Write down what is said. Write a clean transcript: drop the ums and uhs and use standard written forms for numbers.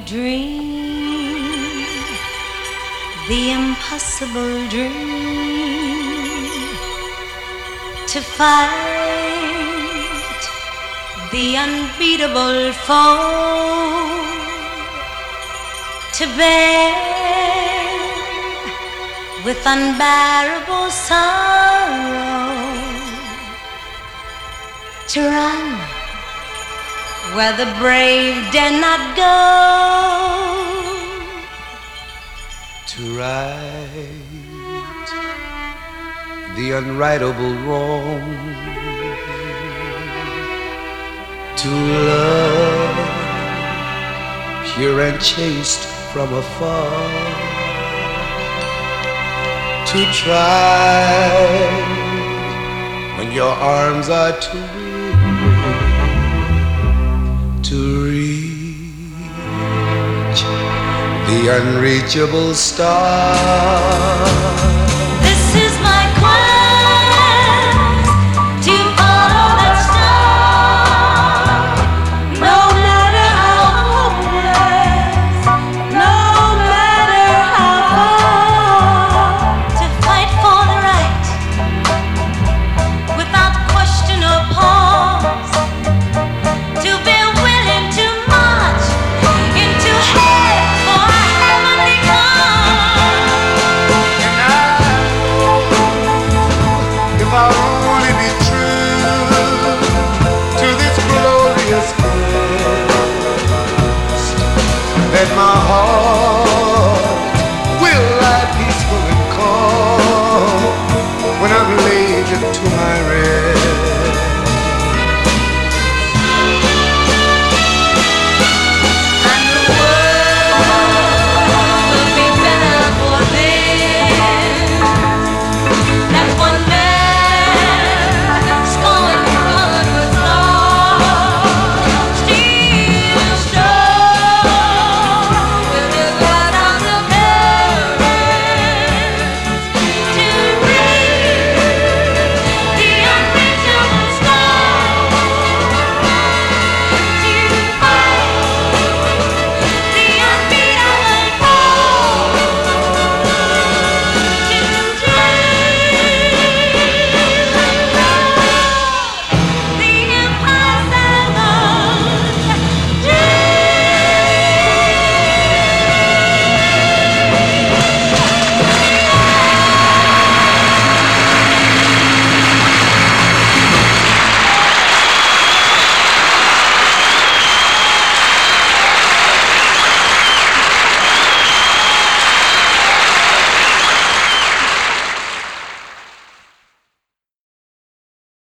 dream, the impossible dream, to fight the unbeatable foe, to bear with unbearable sorrow, to run where the brave dare not go, to right the unrightable wrong, to love pure and chaste from afar, to try when your arms are too weary to reach the unreachable star.